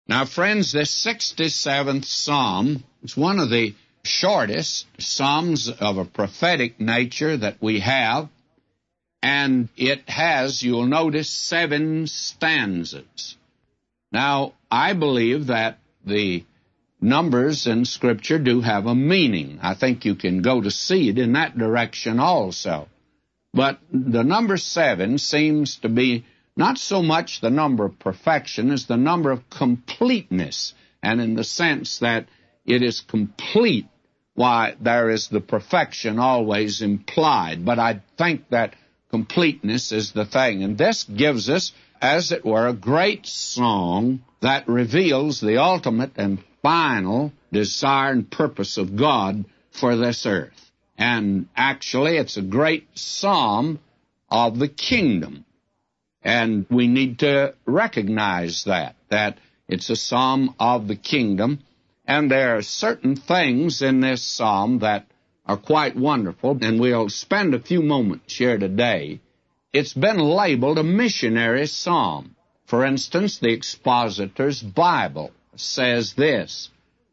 Now, friends, this 67th Psalm is one of the shortest psalms of a prophetic nature that we have, and it has, you'll notice, 7 stanzas. Now, I believe that the numbers in Scripture do have a meaning. I think you can go to see it in that direction also. But the number 7 seems to be not so much the number of perfection as the number of completeness, and in the sense that it is complete, why there is the perfection always implied. But I think that completeness is the thing. And this gives us, as it were, a great song that reveals the ultimate and final desire and purpose of God for this earth. And actually, it's a great psalm of the kingdom. And we need to recognize that it's a psalm of the kingdom. And there are certain things in this psalm that are quite wonderful, and we'll spend a few moments here today. It's been labeled a missionary psalm. For instance, the Expositor's Bible says this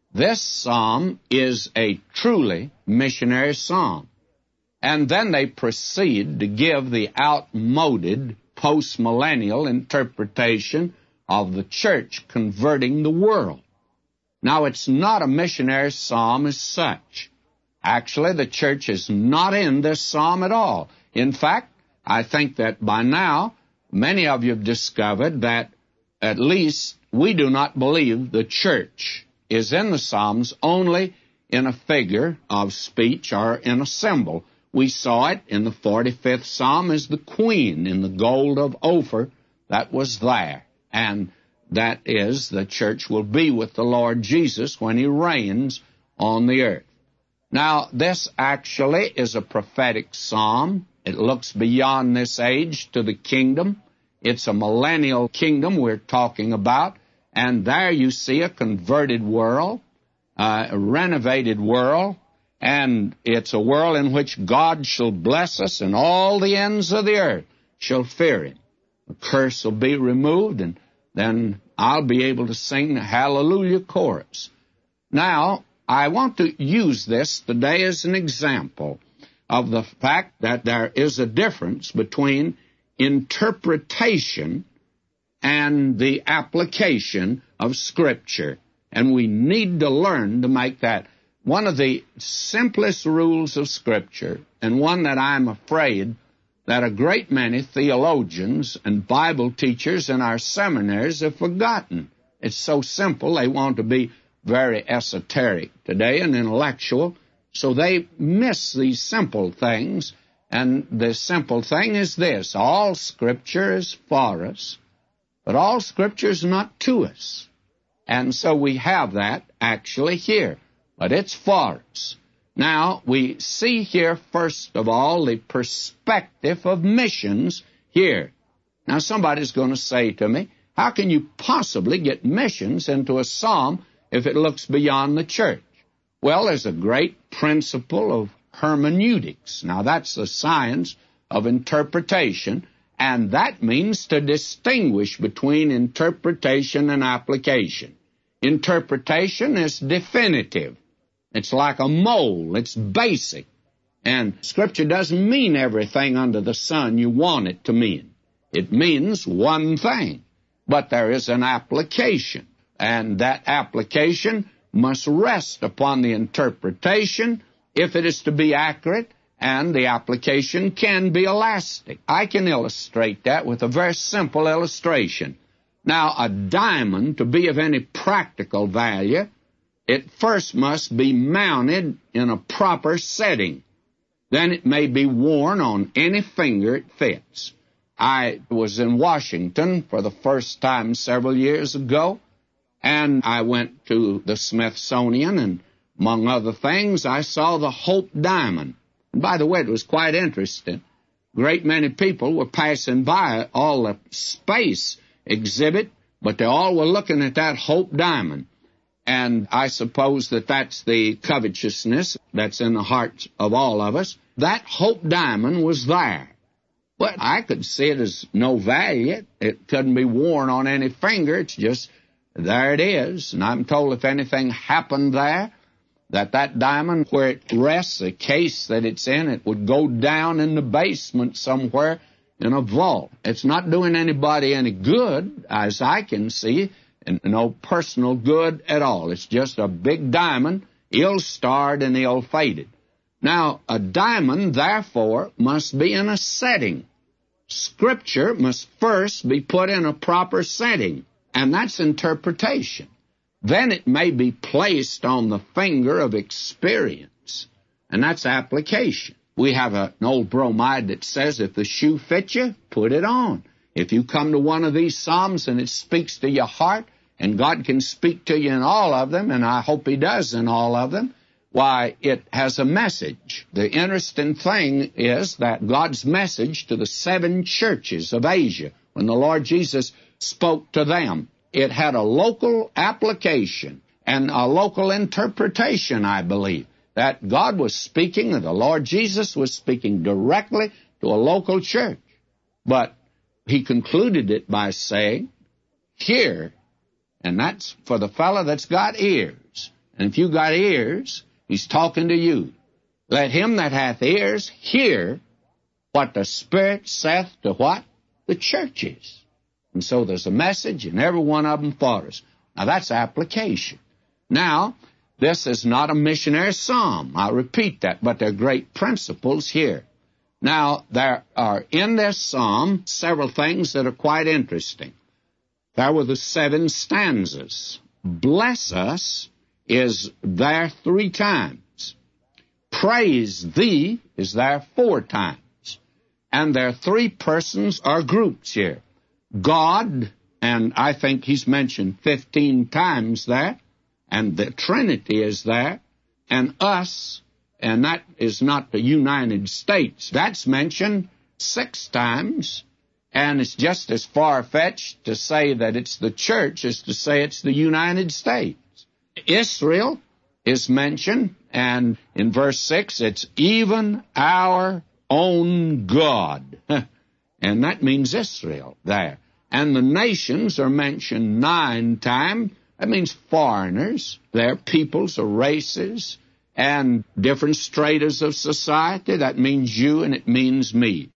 psalm is a truly missionary psalm. And then they proceed to give the outmoded post-millennial interpretation of the church converting the world. Now, it's not a missionary psalm as such. Actually, the church is not in this psalm at all. In fact, I think that by now, many of you have discovered that at least we do not believe the church is in the Psalms only in a figure of speech or in a symbol. We saw it in the 45th Psalm as the queen in the gold of Ophir that was there. And that is, the church will be with the Lord Jesus when he reigns on the earth. Now, this actually is a prophetic psalm. It looks beyond this age to the kingdom. It's a millennial kingdom we're talking about. And there you see a converted world, a renovated world, and it's a world in which God shall bless us, and all the ends of the earth shall fear him. The curse will be removed, and then I'll be able to sing the Hallelujah chorus. Now, I want to use this today as an example of the fact that there is a difference between interpretation and the application of Scripture. And we need to learn to make that one of the simplest rules of Scripture, and one that I'm afraid that a great many theologians and Bible teachers in our seminaries have forgotten. It's so simple, they want to be very esoteric today and intellectual, so they miss these simple things. And the simple thing is this: all Scripture is for us, but all Scripture is not to us. And so we have that actually here, but it's for us. Now, we see here, first of all, the perspective of missions here. Now, somebody's going to say to me, how can you possibly get missions into a psalm if it looks beyond the church? Well, there's a great principle of hermeneutics. Now, that's the science of interpretation, and that means to distinguish between interpretation and application. Interpretation is definitive. It's like a mold. It's basic. And Scripture doesn't mean everything under the sun you want it to mean. It means one thing. But there is an application. And that application must rest upon the interpretation if it is to be accurate, and the application can be elastic. I can illustrate that with a very simple illustration. Now, a diamond, to be of any practical value, it first must be mounted in a proper setting. Then it may be worn on any finger it fits. I was in Washington for the first time several years ago, and I went to the Smithsonian, and among other things, I saw the Hope Diamond. And by the way, it was quite interesting. Great many people were passing by all the space exhibit, but they all were looking at that Hope Diamond. And I suppose that that's the covetousness that's in the hearts of all of us. That Hope Diamond was there. But I could see it as no value. It couldn't be worn on any finger. It's just there it is. And I'm told if anything happened there, that diamond, where it rests, the case that it's in, it would go down in the basement somewhere in a vault. It's not doing anybody any good, as I can see, and no personal good at all. It's just a big diamond, ill-starred and ill-fated. Now, a diamond, therefore, must be in a setting. Scripture must first be put in a proper setting, and that's interpretation. Then it may be placed on the finger of experience, and that's application. We have an old bromide that says if the shoe fits you, put it on. If you come to one of these Psalms and it speaks to your heart, and God can speak to you in all of them, and I hope He does in all of them, why, it has a message. The interesting thing is that God's message to the 7 churches of Asia, when the Lord Jesus spoke to them, it had a local application and a local interpretation, I believe, that God was speaking, and the Lord Jesus was speaking directly to a local church. But He concluded it by saying, hear, and that's for the fellow that's got ears. And if you got ears, He's talking to you. Let him that hath ears hear what the Spirit saith to what? The churches. And so there's a message in every one of them for us. Now that's application. Now, this is not a missionary psalm. I repeat that, but there are great principles here. Now, there are in this psalm several things that are quite interesting. There were the 7 stanzas. Bless us is there 3 times. Praise Thee is there 4 times. And there are 3 persons or groups here. God, and I think He's mentioned 15 times there, and the Trinity is there, and us, and that is not the United States. That's mentioned 6 times, and it's just as far-fetched to say that it's the church as to say it's the United States. Israel is mentioned, and in verse 6, it's even our own God. And that means Israel there. And the nations are mentioned 9 times. That means foreigners. They're peoples or races and different stratas of society. That means you and it means me.